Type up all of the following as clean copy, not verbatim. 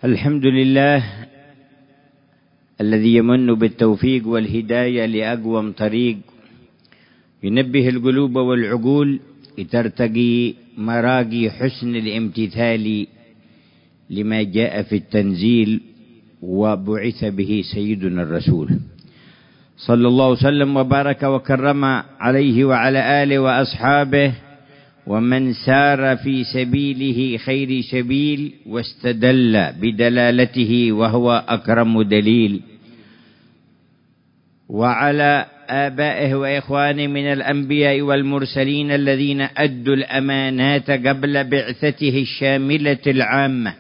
الحمد لله الذي يمن بالتوفيق والهداية لأقوم طريق، ينبه القلوب والعقول لترتقي مراقي حسن الامتثال لما جاء في التنزيل وبعث به سيدنا الرسول صلى الله وسلم وبارك وكرم عليه وعلى آله وأصحابه ومن سار في سبيله خير سبيل واستدل بدلالته وهو أكرم دليل، وعلى آبائه وإخوانه من الأنبياء والمرسلين الذين أدوا الأمانات قبل بعثته الشاملة العامة،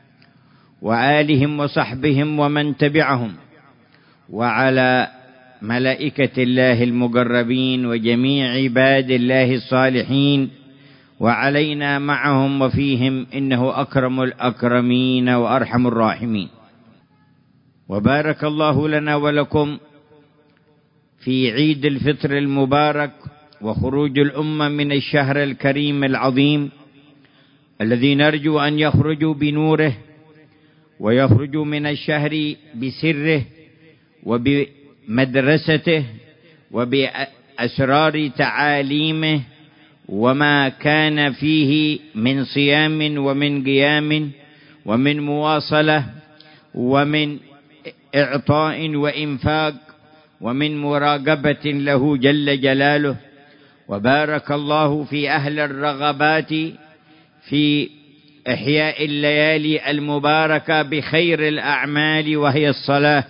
وآلهم وصحبهم ومن تبعهم، وعلى ملائكة الله المقربين وجميع عباد الله الصالحين، وعلينا معهم وفيهم، إنه أكرم الأكرمين وأرحم الراحمين. وبارك الله لنا ولكم في عيد الفطر المبارك وخروج الأمة من الشهر الكريم العظيم الذي نرجو أن يخرجوا بنوره ويخرجوا من الشهر بسره وبمدرسته وبأسرار تعاليمه وما كان فيه من صيام ومن قيام ومن مواصلة ومن إعطاء وإنفاق ومن مراقبة له جل جلاله. وبارك الله في أهل الرغبات في إحياء الليالي المباركة بخير الأعمال وهي الصلاة،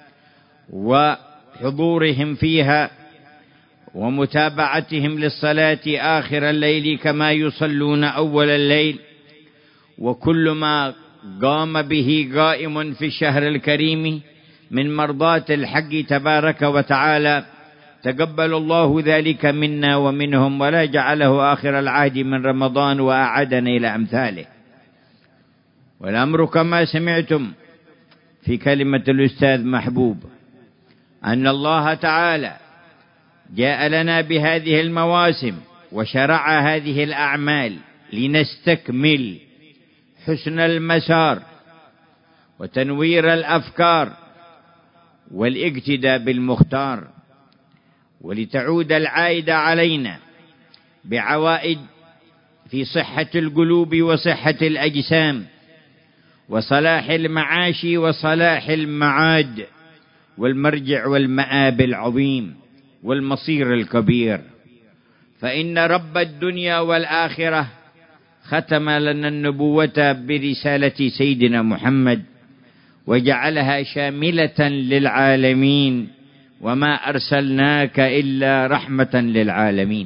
وحضورهم فيها ومتابعتهم للصلاة آخر الليل كما يصلون أول الليل، وكل ما قام به قائم في الشهر الكريم من مرضاة الحق تبارك وتعالى، تقبل الله ذلك منا ومنهم، ولا جعله آخر العهد من رمضان وأعدنا إلى أمثاله. والأمر كما سمعتم في كلمة الأستاذ محبوب أن الله تعالى جاء لنا بهذه المواسم وشرع هذه الأعمال لنستكمل حسن المسار وتنوير الأفكار والاقتداء بالمختار، ولتعود العائدة علينا بعوائد في صحة القلوب وصحة الأجسام وصلاح المعاش وصلاح المعاد والمرجع والمآب العظيم والمصير الكبير. فإن رب الدنيا والآخرة ختم لنا النبوة برسالة سيدنا محمد وجعلها شاملة للعالمين، وما أرسلناك إلا رحمة للعالمين.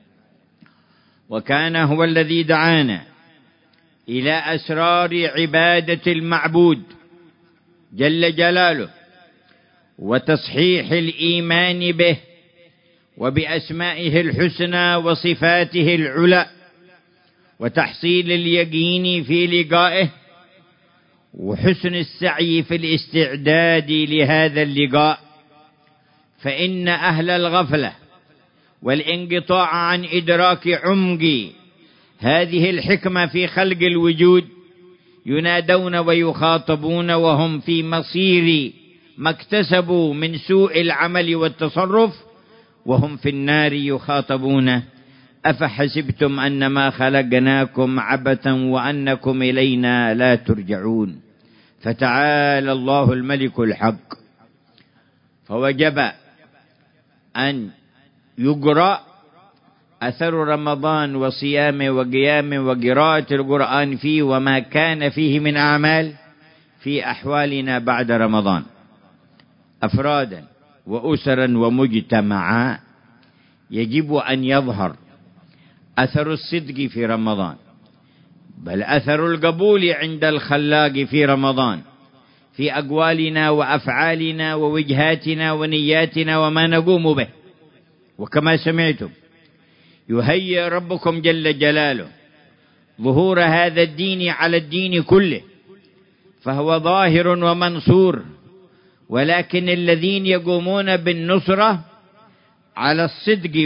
وكان هو الذي دعانا إلى أسرار عبادة المعبود جل جلاله وتصحيح الإيمان به وبأسمائه الحسنى وصفاته العلى، وتحصيل اليقين في لقائه وحسن السعي في الاستعداد لهذا اللقاء. فإن أهل الغفلة والانقطاع عن إدراك عمق هذه الحكمة في خلق الوجود ينادون ويخاطبون وهم في مصير ما اكتسبوا من سوء العمل والتصرف، وهم في النار يخاطبون: أفحسبتم أنما خلقناكم عبثا وأنكم إلينا لا ترجعون. فتعالى الله الملك الحق. فوجب أن يقرأ أثر رمضان وصيامه وقيامه وقراءة القرآن فيه وما كان فيه من أعمال في أحوالنا بعد رمضان، أفرادا وأسرا ومجتمعا. يجب أن يظهر أثر الصدق في رمضان، بل أثر القبول عند الخلاق في رمضان، في أقوالنا وأفعالنا ووجهاتنا ونياتنا وما نقوم به. وكما سمعتم يهيئ ربكم جل جلاله ظهور هذا الدين على الدين كله، فهو ظاهر ومنصور، ولكن الذين يقومون بالنصرة على الصدق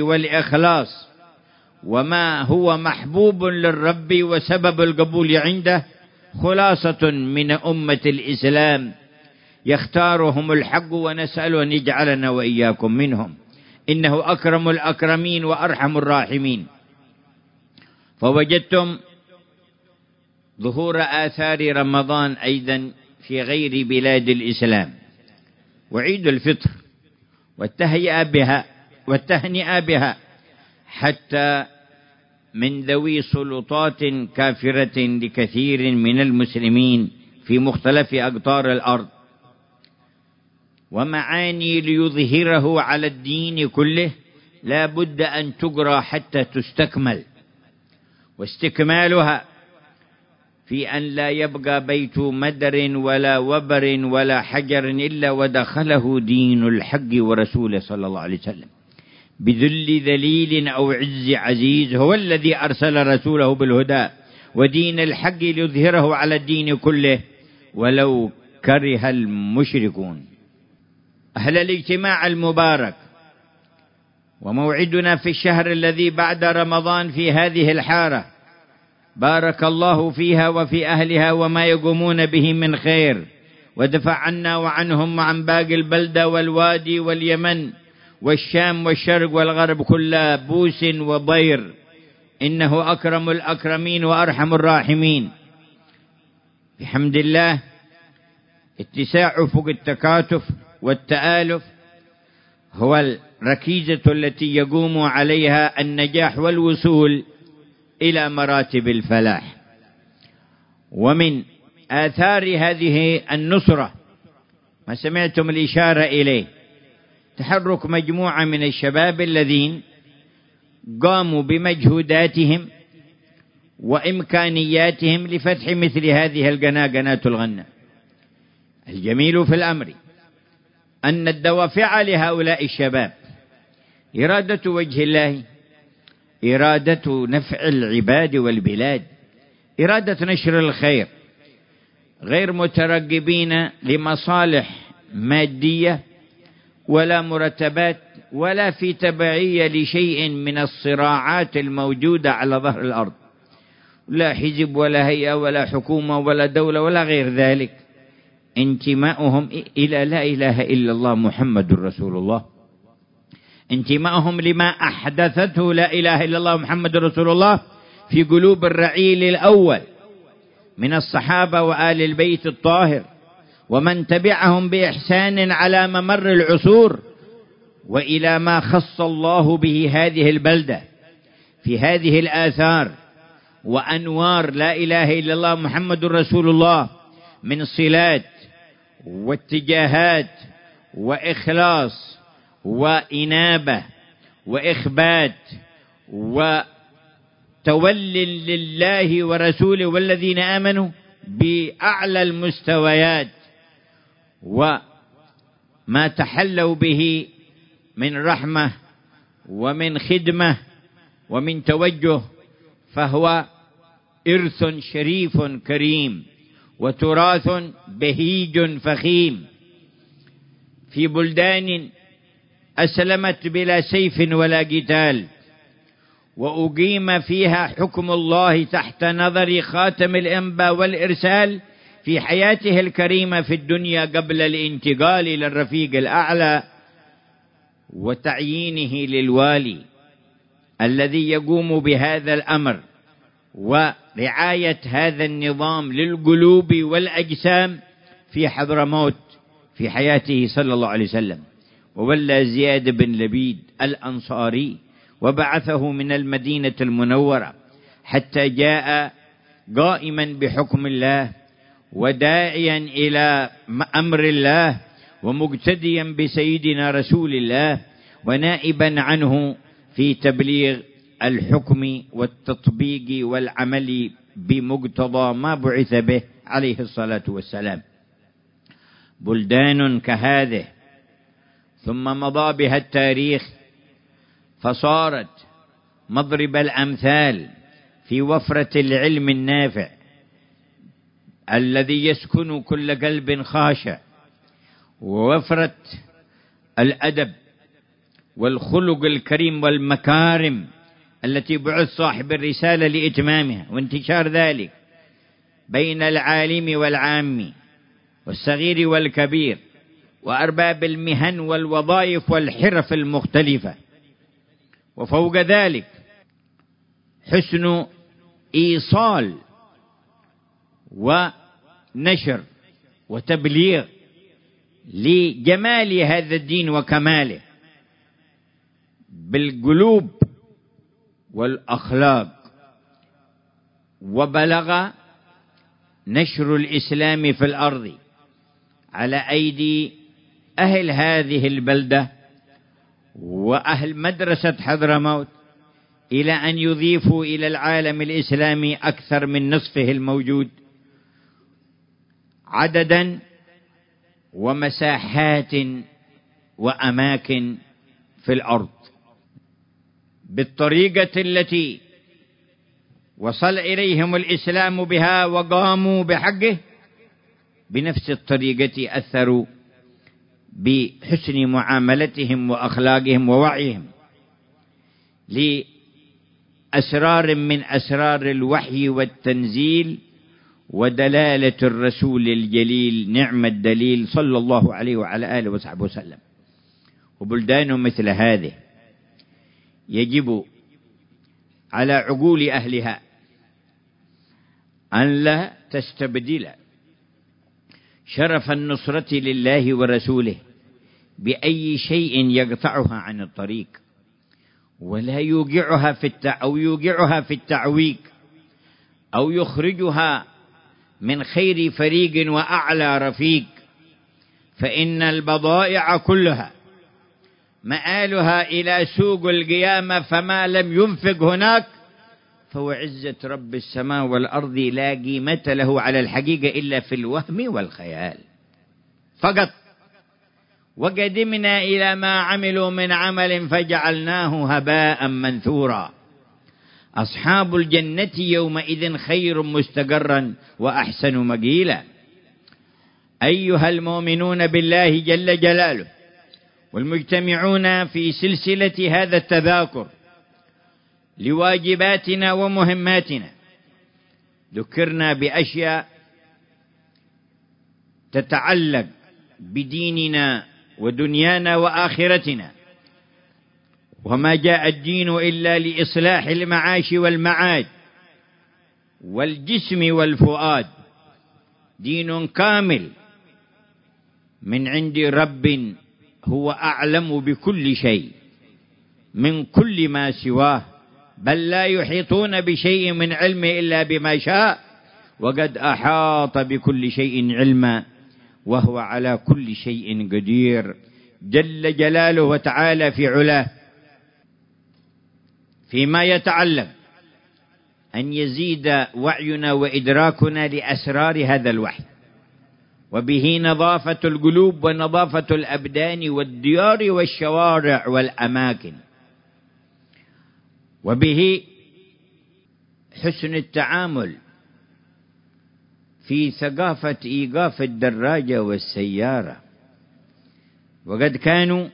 والإخلاص وما هو محبوب للرب وسبب القبول عنده خلاصة من أمة الإسلام يختارهم الحق، ونسأل أن يجعلنا وإياكم منهم، إنه أكرم الأكرمين وأرحم الراحمين. فوجدتم ظهور آثار رمضان أيضا في غير بلاد الإسلام، وعيد الفطر والتهنئة بها حتى من ذوي سلطات كافرة لكثير من المسلمين في مختلف أقطار الأرض، ومعاني ليظهره على الدين كله لا بد أن تجرى حتى تستكمل، واستكمالها في أن لا يبقى بيت مدر ولا وبر ولا حجر إلا ودخله دين الحق ورسوله صلى الله عليه وسلم بذل ذليل أو عز عزيز، هو الذي أرسل رسوله بالهدى ودين الحق ليظهره على الدين كله ولو كره المشركون. أهل الاجتماع المبارك، وموعدنا في الشهر الذي بعد رمضان في هذه الحارة، بارك الله فيها وفي أهلها وما يقومون به من خير، ودفع عنا وعنهم وعن باقي البلدة والوادي واليمن والشام والشرق والغرب كل بوس وضير، إنه أكرم الأكرمين وأرحم الراحمين. بحمد الله اتساع فوق التكاتف والتآلف هو الركيزة التي يقوم عليها النجاح والوصول إلى مراتب الفلاح. ومن آثار هذه النصرة ما سمعتم الإشارة إليه، تحرك مجموعة من الشباب الذين قاموا بمجهوداتهم وإمكانياتهم لفتح مثل هذه القناة، قناة الغنة. الجميل في الأمر أن الدوافع لهؤلاء الشباب إرادة وجه الله، إرادة نفع العباد والبلاد، إرادة نشر الخير، غير مترقبين لمصالح مادية ولا مرتبات ولا في تبعية لشيء من الصراعات الموجودة على ظهر الأرض، لا حزب ولا هيئة ولا حكومة ولا دولة ولا غير ذلك، انتماؤهم إلى لا إله إلا الله محمد رسول الله، انتماؤهم لما أحدثته لا إله إلا الله محمد رسول الله في قلوب الرعيل الأول من الصحابة وآل البيت الطاهر ومن تبعهم بإحسان على ممر العصور، وإلى ما خص الله به هذه البلدة في هذه الآثار وأنوار لا إله إلا الله محمد رسول الله من صلات واتجاهات وإخلاص وإنابة وإخبات وتول لله ورسوله والذين آمنوا بأعلى المستويات، وما تحلوا به من رحمة ومن خدمة ومن توجه، فهو إرث شريف كريم وتراث بهيج فخيم في بلدان أسلمت بلا سيف ولا قتال، وأقيم فيها حكم الله تحت نظر خاتم الأنباء والإرسال في حياته الكريمة في الدنيا قبل الانتقال إلى الرفيق الأعلى وتعيينه للوالي الذي يقوم بهذا الأمر ورعاية هذا النظام للقلوب والأجسام في حضرموت في حياته صلى الله عليه وسلم. وولى زياد بن لبيد الأنصاري وبعثه من المدينة المنورة حتى جاء قائما بحكم الله وداعيا إلى أمر الله ومقتديا بسيدنا رسول الله ونائبا عنه في تبليغ الحكم والتطبيق والعمل بمقتضى ما بعث به عليه الصلاة والسلام. بلدان كهذه ثم مضى بها التاريخ فصارت مضرب الأمثال في وفرة العلم النافع الذي يسكن كل قلب خاشع، ووفرة الأدب والخلق الكريم والمكارم التي بعث صاحب الرسالة لإتمامها وانتشار ذلك بين العالم والعام والصغير والكبير وأرباب المهن والوظائف والحرف المختلفة. وفوق ذلك حسن إيصال ونشر وتبليغ لجمال هذا الدين وكماله بالقلوب والأخلاق. وبلغ نشر الإسلام في الأرض على أيدي أهل هذه البلدة وأهل مدرسة حضرموت إلى أن يضيفوا إلى العالم الإسلامي أكثر من نصفه الموجود عددا ومساحات وأماكن في الأرض بالطريقة التي وصل إليهم الإسلام بها وقاموا بحقه. بنفس الطريقة أثروا بحسن معاملتهم وأخلاقهم ووعيهم لأسرار من أسرار الوحي والتنزيل ودلالة الرسول الجليل نعم الدليل صلى الله عليه وعلى آله وصحبه وسلم. وبلدان مثل هذه يجب على عقول أهلها أن لا تستبدل شرف النصرة لله ورسوله بأي شيء يقطعها عن الطريق ولا يوقعها في التعويق أو يخرجها من خير فريق وأعلى رفيق. فإن البضائع كلها مآلها إلى سوق القيامة، فما لم ينفق هناك فهو عزة رب السماء والأرض لا قيمة له على الحقيقة إلا في الوهم والخيال فقط. وقدمنا إلى ما عملوا من عمل فجعلناه هباء منثورا. أصحاب الجنة يومئذ خير مستقرا وأحسن مقيلا. أيها المؤمنون بالله جل جلاله والمجتمعون في سلسلة هذا التذاكر لواجباتنا ومهماتنا، ذكرنا بأشياء تتعلق بديننا ودنيانا وآخرتنا، وما جاء الدين إلا لإصلاح المعاش والمعاد والجسم والفؤاد. دين كامل من عند رب هو أعلم بكل شيء من كل ما سواه، بل لا يحيطون بشيء من علمه إلا بما شاء، وقد أحاط بكل شيء علما وهو على كل شيء قدير جل جلاله وتعالى في علاه. فيما يتعلق أن يزيد وعينا وإدراكنا لأسرار هذا الوحي، وبه نظافة القلوب ونظافة الأبدان والديار والشوارع والأماكن، وبه حسن التعامل في ثقافة إيقاف الدراجة والسيارة. وقد كانوا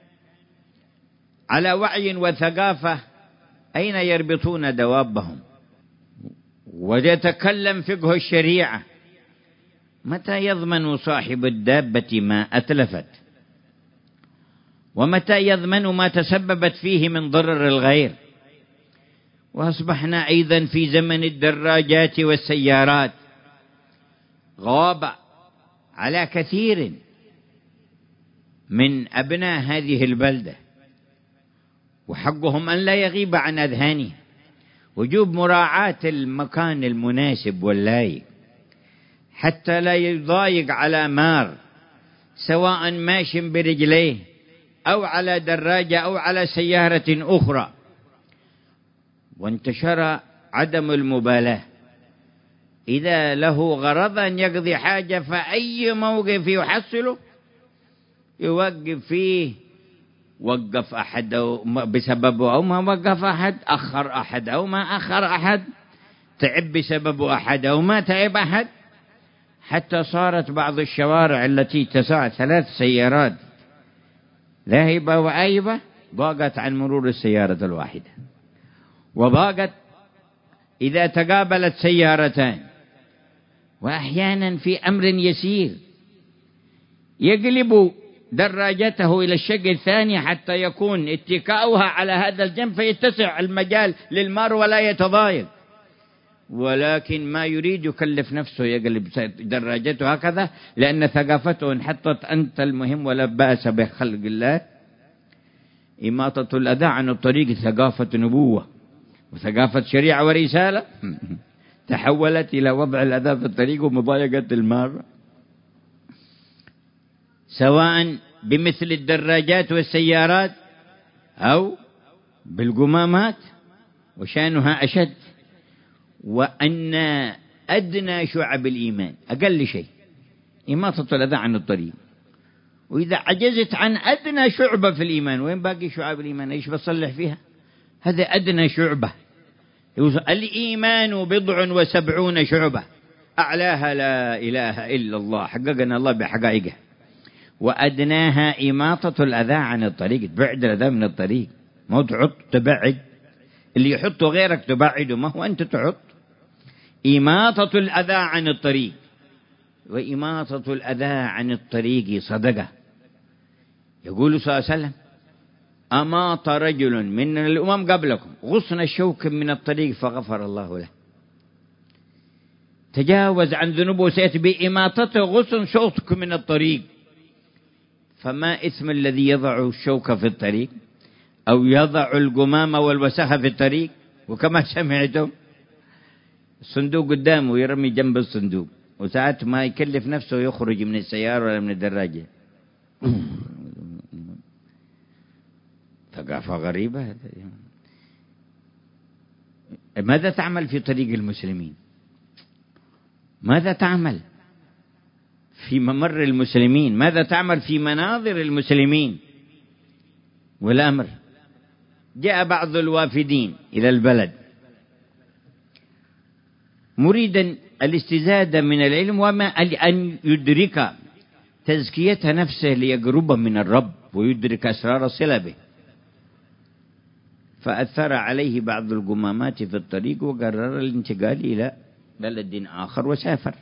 على وعي وثقافة أين يربطون دوابهم. ويتكلم فقه الشريعة متى يضمن صاحب الدابة ما أتلفت، ومتى يضمن ما تسببت فيه من ضرر الغير. وأصبحنا أيضا في زمن الدراجات والسيارات. غاب على كثير من أبناء هذه البلدة، وحقهم أن لا يغيب عن أذهانه وجوب مراعاة المكان المناسب واللايق حتى لا يضايق على مار، سواء ماش برجليه أو على دراجة أو على سيارة أخرى. وانتشر عدم المبالاة، إذا له غرض أن يقضي حاجة فأي موقف يحصله يوقف فيه. وقف أحد بسببه أو ما وقف أحد، أخر أحد أو ما أخر أحد، تعب بسببه أحد أو ما تعب أحد، حتى صارت بعض الشوارع التي تسع 3 سيارات ذاهبة وآيبة ضاقت عن مرور السيارة الواحدة، وضاقت إذا تقابلت سيارتان وأحيانا في أمر يسير يقلب دراجته إلى الشق الثاني حتى يكون اتكاؤها على هذا الجنب فيتسع المجال للمار ولا يتضايق، ولكن ما يريد يكلف نفسه يقلب دراجته هكذا، لأن ثقافته انحطت. أنت المهم ولا بأس بخلق الله. إماطة الأذى عن الطريق ثقافة نبوة وثقافة شريعة ورسالة تحولت إلى وضع الأذى في الطريق ومضايقة المار، سواء بمثل الدراجات والسيارات أو بالقمامات، وشانها أشد. وأن أدنى شعب الإيمان أقل شيء إماطة الأذى عن الطريق، وإذا عجزت عن أدنى شعبة في الإيمان، وين باقي شعب الإيمان؟ إيش بصلح فيها؟ هذا أدنى شعبة. الإيمان 70 شعبة، أعلاها لا إله إلا الله، حققنا الله بحقائقه، وأدناها إماطة الأذى عن الطريق، تبعد الأذى من الطريق، ما تحط تبعد، اللي يحطه غيرك تبعده، ما هو أنت تحط. إماطة الأذى عن الطريق، وإماطة الأذى عن الطريق صدقة. يقول صلى الله عليه وسلم: أماط رجل من الأمم قبلكم غصن شوك من الطريق فغفر الله له. تجاوز عن ذنوبه سيأتي بإماطته غصن شوك من الطريق. فما اسم الذي يضع الشوك في الطريق أو يضع القمامة والوسخة في الطريق؟ وكما سمعتم الصندوق قدامه يرمي جنب الصندوق، وساعات ما يكلف نفسه يخرج من السيارة ولا من الدراجة. ثقافة غريبة. ماذا تعمل في طريق المسلمين؟ ماذا تعمل في ممر المسلمين؟ ماذا تعمل في مناظر المسلمين؟ والأمر جاء بعض الوافدين إلى البلد مريدا الاستزادة من العلم وما أن يدرك تزكية نفسه ليقرب من الرب ويدرك أسرار الصلة به، فأثر عليه بعض القمامات في الطريق وقرر الانتقال إلى بلد آخر وسافر.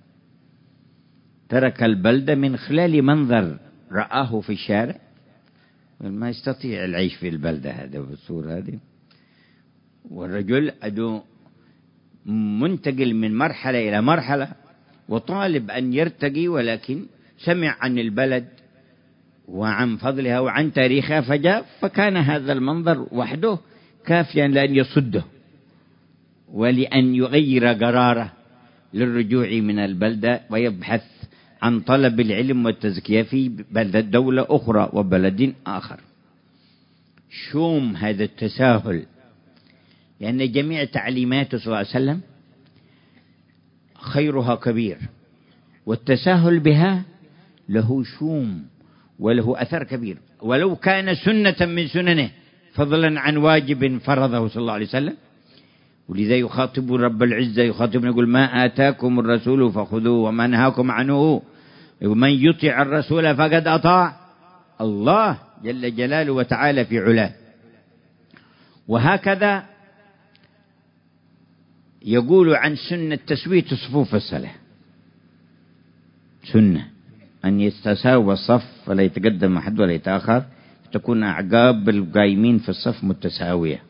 ترك البلدة من خلال منظر رآه في الشارع، ما يستطيع العيش في البلدة هذا بالصورة هذه. والرجل أدو منتقل من مرحلة إلى مرحلة وطالب أن يرتقي، ولكن سمع عن البلد وعن فضلها وعن تاريخها فجاء، فكان هذا المنظر وحده كافيا لأن يصده ولأن يغير قراره للرجوع من البلدة ويبحث عن طلب العلم والتزكية في بلدة دولة أخرى وبلد آخر. شوم هذا التساهل، لأن جميع تعليماته صلى الله عليه وسلم خيرها كبير، والتساهل بها له شوم وله أثر كبير، ولو كان سنة من سننه فضلا عن واجب فرضه صلى الله عليه وسلم. ولذا يخاطب رب العزة، يخاطبنا يقول: ما آتاكم الرسول فخذوه وما نهاكم عنه ومن يطع الرسول فقد أطاع الله جل جلاله وتعالى في علاه. وهكذا يقول عن سنة تسوية صفوف الصلاة، سنة أن يتساوى الصف ولا يتقدم أحد ولا يتأخر، تكون أعقاب القائمين في الصف متساوية.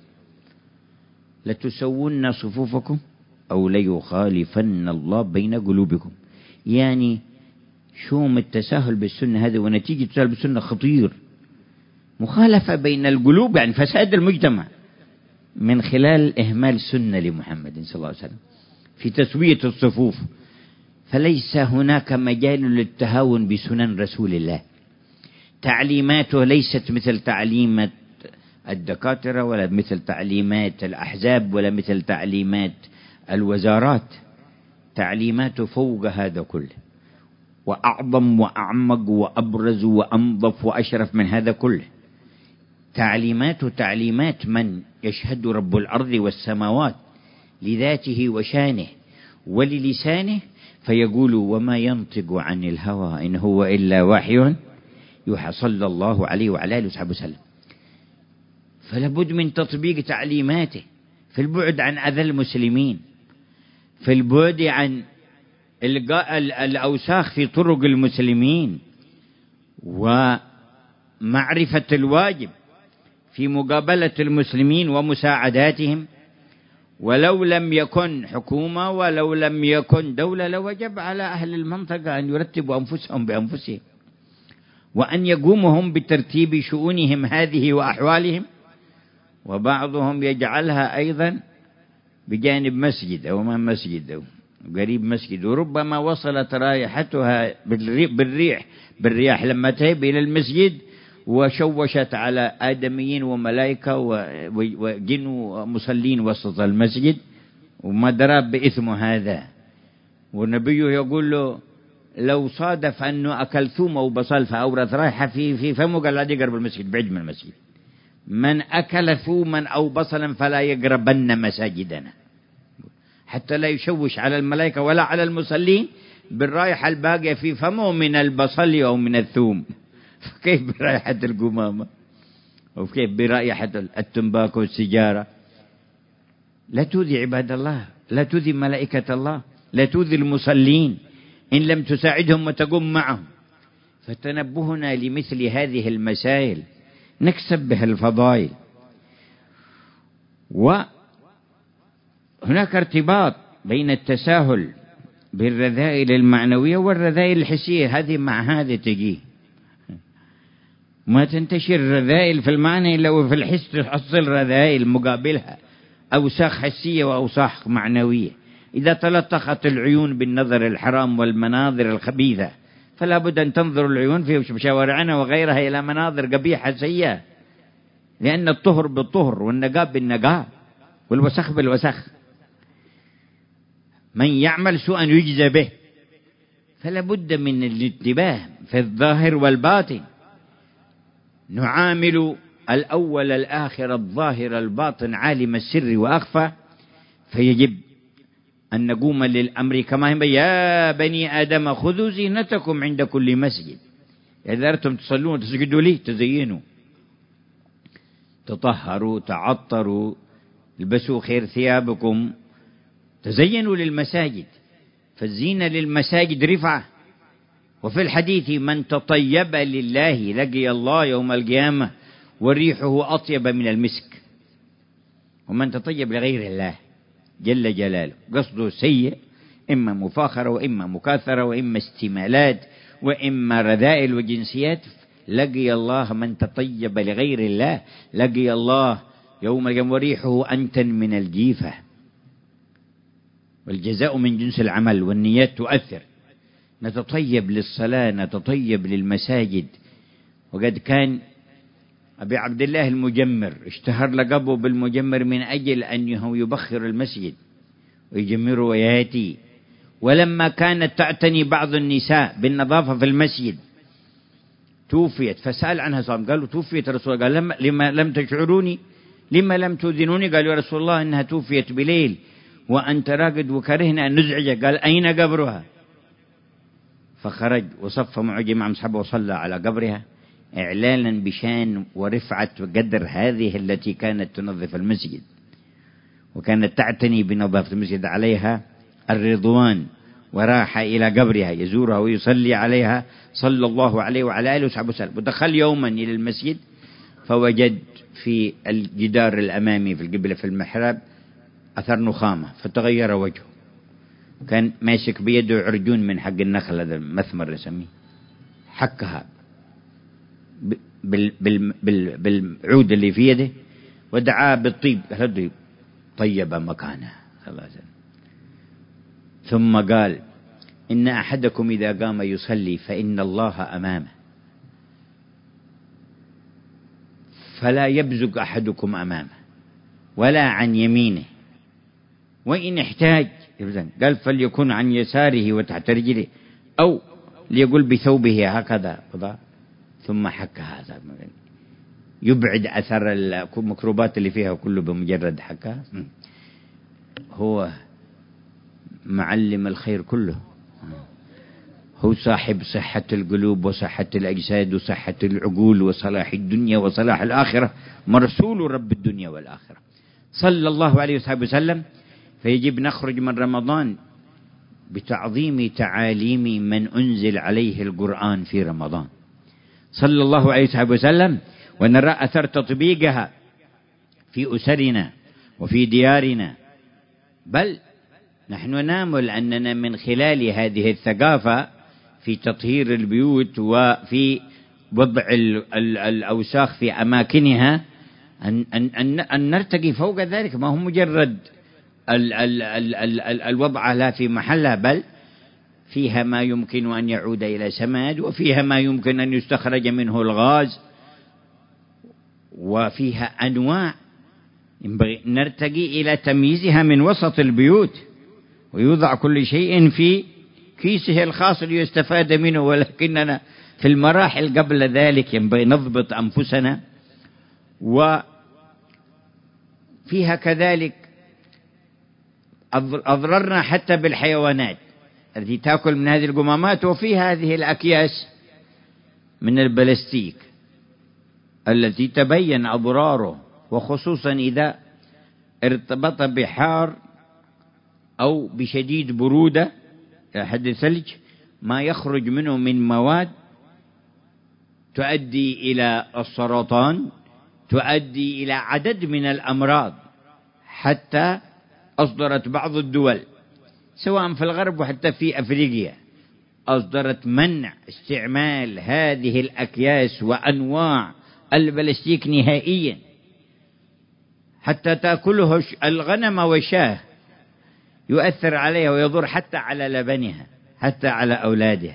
لتسوون صفوفكم أو ليخالفن الله بين قلوبكم. يعني شوم التساهل بالسنة هذه، ونتيجة التساهل بالسنة خطير، مخالفة بين القلوب، يعني فساد المجتمع من خلال إهمال سنة لمحمد صلى الله عليه وسلم في تسوية الصفوف. فليس هناك مجال للتهاون بسنن رسول الله. تعليماته ليست مثل تعليمات الدكاترة ولا مثل تعليمات الأحزاب ولا مثل تعليمات الوزارات. تعليماته فوق هذا كله، وأعظم وأعمق وأبرز وأنظف وأشرف من هذا كله. تعليماته تعليمات من يشهد رب الأرض والسماوات لذاته وشانه وللسانه، فيقول: وما ينطق عن الهوى إن هو إلا وحي يوحى، صلى الله عليه وعلى آله وصحبه وسلم. فلابد من تطبيق تعليماته في البعد عن أذى المسلمين، في البعد عن إلقاء الأوساخ في طرق المسلمين، ومعرفة الواجب في مقابلة المسلمين ومساعداتهم. ولو لم يكن حكومة ولو لم يكن دولة لوجب على أهل المنطقة أن يرتبوا أنفسهم بأنفسهم، وأن يقوموا هم بترتيب شؤونهم هذه وأحوالهم. وبعضهم يجعلها أيضا بجانب مسجد أو ما مسجد أو قريب مسجد، وربما وصلت رائحتها بالرياح لما تهب إلى المسجد وشوشت على آدميين وملائكة وجن ومصلين وسط المسجد، وما درى بإثم هذا. والنبي يقول له لو صادف أنه أكل ثوم أو بصل فأورث رائحة في فمه قال لا يقرب المسجد، بعيد من المسجد. من أكل ثوما أو بصلا فلا يقربن مساجدنا، حتى لا يشوش على الملائكة ولا على المصلين بالرائحة الباقية في فمه من البصل أو من الثوم، فكيف برائحة القمامة وكيف برائحة التنباك والسجارة؟ لا تؤذي عباد الله، لا تؤذي ملائكة الله، لا تؤذي المصلين إن لم تساعدهم وتقوم معهم. فتنبهنا لمثل هذه المسائل نكسب بها الفضائل. وهناك ارتباط بين التساهل بالرذائل المعنوية والرذائل الحسية، هذه مع هذه تجي. ما تنتشر رذائل في المعنى إلا وفي الحس تحصل رذائل مقابلها، أوساخ حسية وأوساخ معنوية. إذا تلطخت العيون بالنظر الحرام والمناظر الخبيثة فلا بد أن تنظر العيون في شوارعنا وغيرها إلى مناظر قبيحة سيئة، لأن الطهر بالطهر والنقاب بالنقاب والوسخ بالوسخ. من يعمل سوءا يجزى به، فلا بد من الانتباه في الظاهر والباطن. نعامل الأول الآخر الظاهر الباطن عالم السر وأخفى، فيجب أن نقوم للأمر كما هم. يا بني آدم خذوا زينتكم عند كل مسجد، إذا أردتم تصلون وتسجدوا لي تزينوا، تطهروا، تعطروا، البسوا خير ثيابكم، تزينوا للمساجد. فالزينة للمساجد رفعة. وفي الحديث من تطيب لله لقي الله يوم القيامة وريحه أطيب من المسك. ومن تطيب لغير الله جل جلاله قصده سيء، إما مفاخرة وإما مكاثرة وإما استمالات وإما رذائل وجنسيات، لقي الله. من تطيب لغير الله لقي الله يوم القيامة وريحه أنتن من الجيفة. والجزاء من جنس العمل، والنيات تؤثر. نتطيب للصلاة، نتطيب للمساجد. وقد كان أبي عبد الله المجمر اشتهر لقبه بالمجمر من أجل أنه يبخر المسجد ويجمر وياتي. ولما كانت تعتني بعض النساء بالنظافة في المسجد توفيت، فسأل عنها صام، قالوا توفيت رسول الله. قال لما لم تشعروني، لما لم تؤذنوني؟ قالوا يا رسول الله إنها توفيت بليل وأنت راقد وكرهنا أن نزعجك. قال أين قبرها؟ فخرج وصف معه جماعة أصحابه وصلى على قبرها إعلانا بشان ورفعة وقدر هذه التي كانت تنظف المسجد وكانت تعتني بنظافة المسجد. عليها الرضوان، وراح إلى قبرها يزورها ويصلي عليها صلى الله عليه وعلى آله وصحبه وسلم. ودخل يوما إلى المسجد فوجد في الجدار الأمامي في القبلة في المحراب أثر نخامة، فتغير وجهه. كان ماسك بيده عرجون من حق النخل، هذا المثمر نسميه، حكها بالعود اللي في يده ودعا بالطيب، قال طيب مكانه. ثم قال إن أحدكم إذا قام يصلي فإن الله أمامه فلا يبزق أحدكم أمامه ولا عن يمينه، وإن احتاج قال فليكن عن يساره وتحت رجله، أو ليقول بثوبه هكذا. ثم حك هذا يبعد أثر الميكروبات اللي فيها كله بمجرد حكها. هو معلم الخير كله، هو صاحب صحة القلوب وصحة الأجساد وصحة العقول وصلاح الدنيا وصلاح الآخرة، مرسول رب الدنيا والآخرة صلى الله عليه وسلم. فيجب نخرج من رمضان بتعظيم تعاليم من أنزل عليه القرآن في رمضان صلى الله عليه وسلم، ونرى أثر تطبيقها في أسرنا وفي ديارنا. بل نحن نامل أننا من خلال هذه الثقافة في تطهير البيوت وفي وضع الأوساخ في أماكنها أن نرتقي فوق ذلك. ما هو مجرد الوضع لا في محلها، بل فيها ما يمكن أن يعود إلى سماد، وفيها ما يمكن أن يستخرج منه الغاز، وفيها أنواع ينبغي نرتقي إلى تمييزها من وسط البيوت، ويوضع كل شيء في كيسه الخاص ليستفاد منه. ولكننا في المراحل قبل ذلك ينبغي نضبط أنفسنا. وفيها كذلك أضررنا حتى بالحيوانات التي تأكل من هذه القمامات، وفيها هذه الأكياس من البلاستيك التي تبين أضراره، وخصوصا إذا ارتبط بحار أو بشديد برودة حد ثلج، ما يخرج منه من مواد تؤدي إلى السرطان، تؤدي إلى عدد من الأمراض. حتى أصدرت بعض الدول سواء في الغرب وحتى في أفريقيا أصدرت منع استعمال هذه الأكياس وأنواع البلاستيك نهائيا، حتى تأكله الغنم والشاه، يؤثر عليها ويضر حتى على لبنها، حتى على أولادها.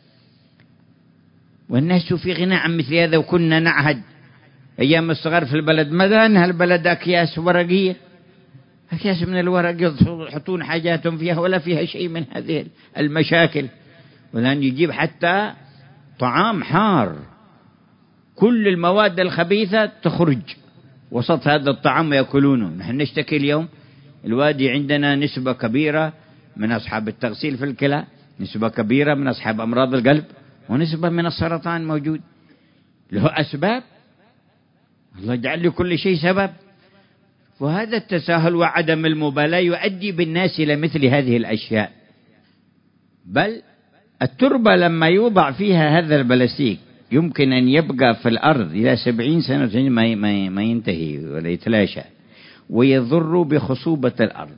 والناس في غنى عن مثل هذا. وكنا نعهد أيام الصغر في البلد ماذا أنها البلد أكياس ورقية، أكياس من الورق يحطون حاجاتهم فيها ولا فيها شيء من هذه المشاكل. والآن يجيب حتى طعام حار، كل المواد الخبيثة تخرج وسط هذا الطعام ويأكلونه. نحن نشتكي اليوم الوادي عندنا نسبة كبيرة من أصحاب التغسيل في الكلى، نسبة كبيرة من أصحاب أمراض القلب، ونسبة من السرطان موجود. له أسباب، الله يجعل لكل شيء سبب. وهذا التساهل وعدم المبالاة يؤدي بالناس إلى مثل هذه الأشياء. بل التربة لما يوضع فيها هذا البلاستيك يمكن أن يبقى في الأرض إلى 70 سنة ما ينتهي ولا يتلاشى، ويضر بخصوبة الأرض،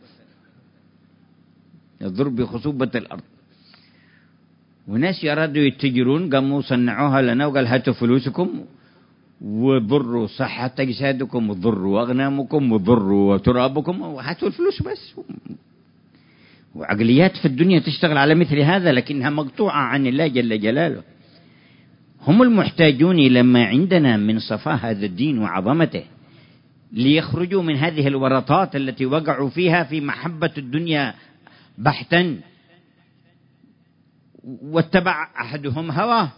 يضر بخصوبة الأرض. وناس يرادوا يتجرون قاموا صنعوها لنا وقال هاتوا فلوسكم وضروا صحة أجسادكم وضروا أغنامكم وضروا ترابكم وهاتوا الفلوس بس. وعقليات في الدنيا تشتغل على مثل هذا لكنها مقطوعة عن الله جل جلاله. هم المحتاجون لما عندنا من صفاء هذا الدين وعظمته ليخرجوا من هذه الورطات التي وقعوا فيها في محبة الدنيا بحتا، واتبع أحدهم هواه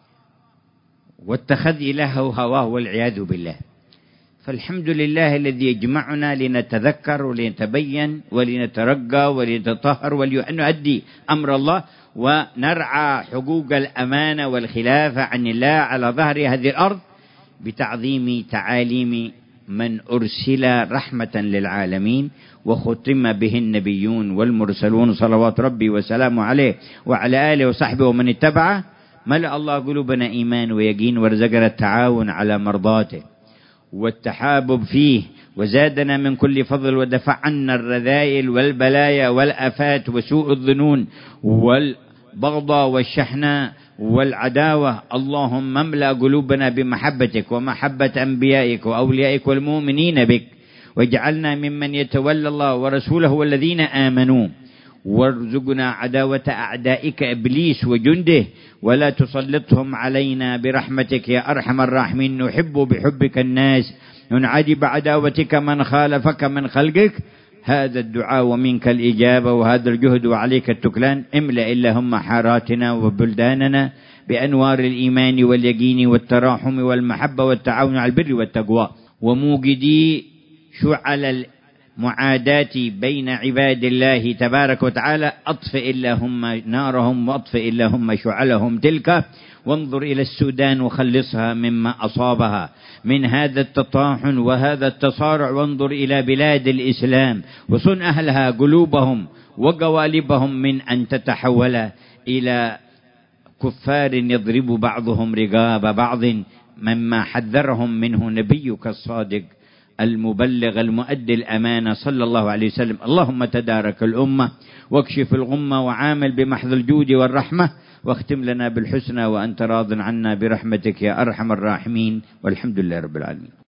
واتخذ إلهه هواه والعياذ بالله. فالحمد لله الذي يجمعنا لنتذكر ولنتبين ولنترقى ولنتطهر ولنؤدي أمر الله ونرعى حقوق الأمانة والخلافة عن الله على ظهر هذه الأرض بتعظيم تعاليم من أرسل رحمة للعالمين وختم به النبيون والمرسلون صلوات ربي وسلامه عليه وعلى آله وصحبه ومن اتبعه. ملأ الله قلوبنا إيمان ويقين وارزقنا التعاون على مرضاته والتحابب فيه، وزادنا من كل فضل ودفع عنا الرذائل والبلايا والآفات وسوء الظنون والبغضاء والشحناء والعداوة. اللهم املأ قلوبنا بمحبتك ومحبة أنبيائك وأوليائك والمؤمنين بك، واجعلنا ممن يتولى الله ورسوله والذين آمنوا، وارزقنا عداوة أعدائك إبليس وجنده ولا تسلطهم علينا برحمتك يا أرحم الراحمين. نحب بحبك الناس، ننعدي بعداوتك من خالفك من خلقك. هذا الدعاء ومنك الإجابة وهذا الجهد وعليك التكلان. املأ اللهم حاراتنا وبلداننا بأنوار الإيمان واليقين والتراحم والمحبة والتعاون على البر والتقوى، وموجدي شعل المعادات بين عباد الله تبارك وتعالى. أطفئ اللهم نارهم وأطفئ اللهم شعلهم تلك، وانظر إلى السودان وخلصها مما أصابها من هذا التطاحن وهذا التصارع، وانظر إلى بلاد الإسلام وصن أهلها قلوبهم وقوالبهم من أن تتحول إلى كفار يضرب بعضهم رقاب بعض، مما حذرهم منه نبيك الصادق المبلغ المؤدي الأمانة صلى الله عليه وسلم. اللهم تدارك الأمة واكشف الغمة وعامل بمحض الجود والرحمة، واختم لنا بالحسنى وأنت راض عنا برحمتك يا أرحم الراحمين، والحمد لله رب العالمين.